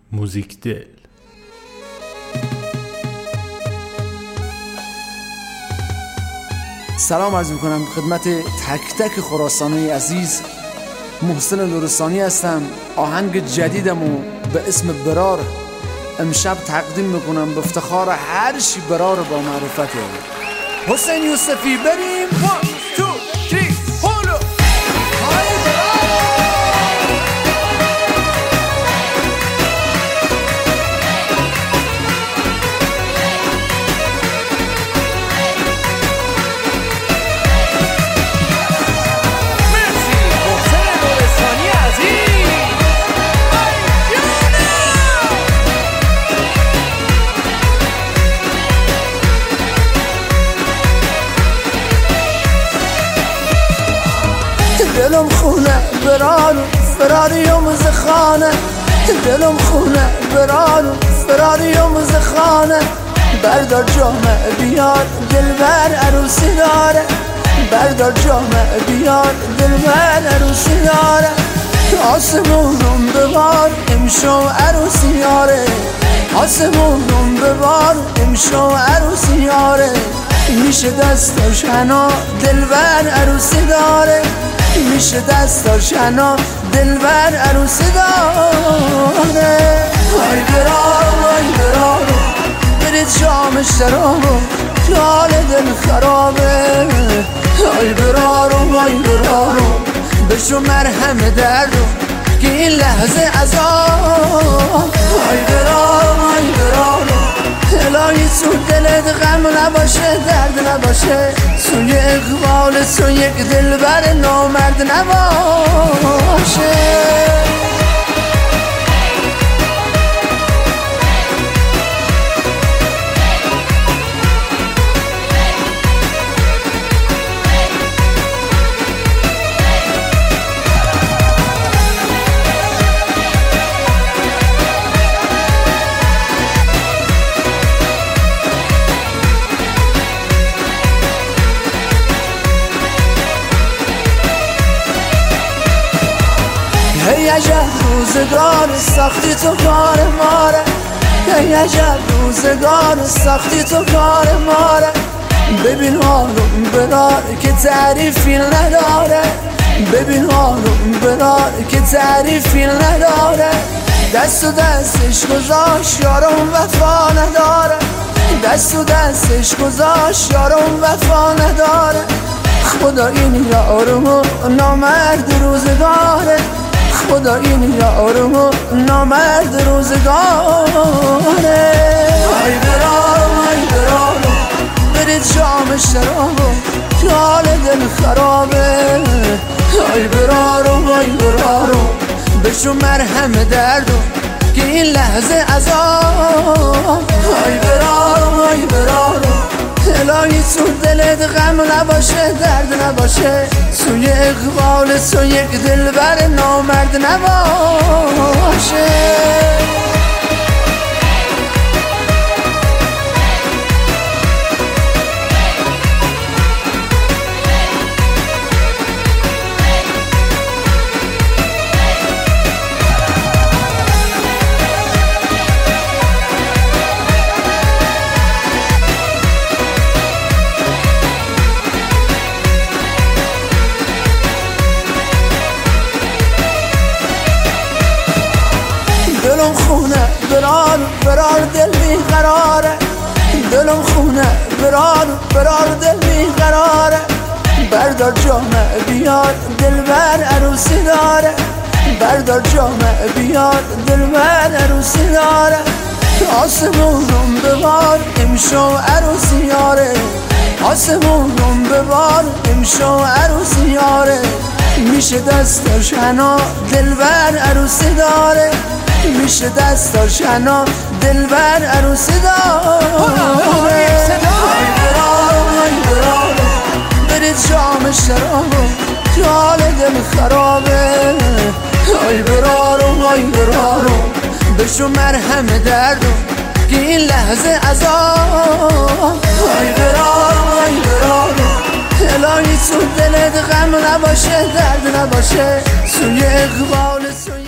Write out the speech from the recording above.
موزیک دل. سلام عرض میکنم خدمت تک تک خراسانی عزیز. محسن لرستانی هستم. آهنگ جدیدمو به اسم برار امشب تقدیم میکنم به افتخار هر چی برار با معرفته. حسین یوسفی بریم 1 2 3 هولو. دلم خونه برارو فراری و مزخانه، دلم خونه برارو فراری و مزخانه. بردار جامه بیار دلبر عروسی داره، بردار جامه بیار دلبر عروسی داره. آسمونم ببار امشو عروسی یاره، آسمونم ببار امشو عروسی یاره. میشه دستاش حنا دلبر عروسی داره، میشه دستاش حنا دلبر عروسی داره. وای برارو وای برارو برید شام شرابو که حال دل خرابه. وای برارو وای برارو بشو مرهم دردو که این لحظه عذاب. وای برارو وای برارو الهی تو دلت غم نباشه درد نباشه، سوی اقبال تو یک دلبر نامرد نباشه. ای عجب روزگار ساختی تو کار ماره، ای عجب روزگار ساختی تو کار ماره. ببین حالم برار که تعریفی نداره، ببین حالم برار که تعریفی نداره. دست و دستش گذاشت یارم وفا نداره، دست و دستش گذاشت یارم وفا نداره. خدا این یارمو نامرد روزگاره، خدا این یارمو نامرد روزگاره. وای برارو وای برارو برید شام شرابو که حال دل خرابه. وای برارو وای برارو بشو مرهم دردو که این لحظه عذاب. وای برارو وای برارو الهی تو دلت غم نباشه درد نباشه، سوی اقبال تو یک دلبر نامرد نباشه. دلم خونه برار برار دل بیقراره، دلم خونه برار برار دل بیقراره. بردار جامه بیار دلبر عروسی داره، بردار جامه بیار دلبر عروسی داره. آسمونم ببار امشو عروسی یاره، آسمونم ببار امشو عروسی یاره. میشه دستاش حنا دلبر عروسی داره، میشه دستاش حنا دلبر عروسی داره. وای برارو وای برارو برید شام شرابو که حال دل خرابه. وای برارو وای برارو بشو مرهم دردو که این لحظه عذاب. وای برارو وای برارو الهی تو دلت غم نباشه درد نباشه، سوی اقبال تو